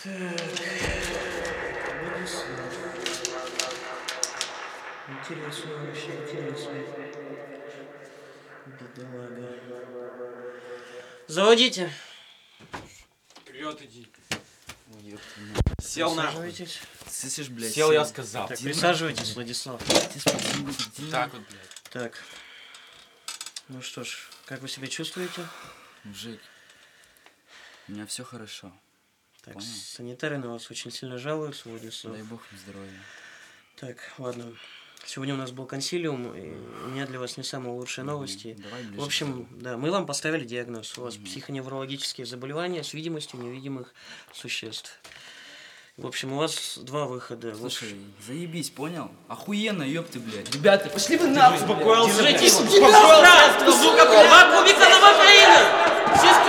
Владислав. Интересно, вообще интересно. Бедолага. Заводите. Вперед иди. Сел нахуй. Слышишь, блядь? Сел, я сказал. Так, присаживайтесь, Владислав. Так вот, блядь. Так. Ну что ж, как вы себя чувствуете? Мужик, у меня все хорошо. Так, Понял? санитары на вас очень сильно жалуются, Владислав. Дай бог им здоровья. Так, ладно. Сегодня у нас был консилиум, и у меня для вас не самые лучшие новости. Давай ближе. В общем, да, мы вам поставили диагноз. У вас психоневрологические заболевания с видимостью невидимых существ. В общем, у вас два выхода. Слушай, заебись, понял? Охуенно, ёпты, блядь. Ребята, пошли вы нахуй, Успокоился, Держитесь! блядь. Успокоился, сука, блядь. 2 кубика новокаина!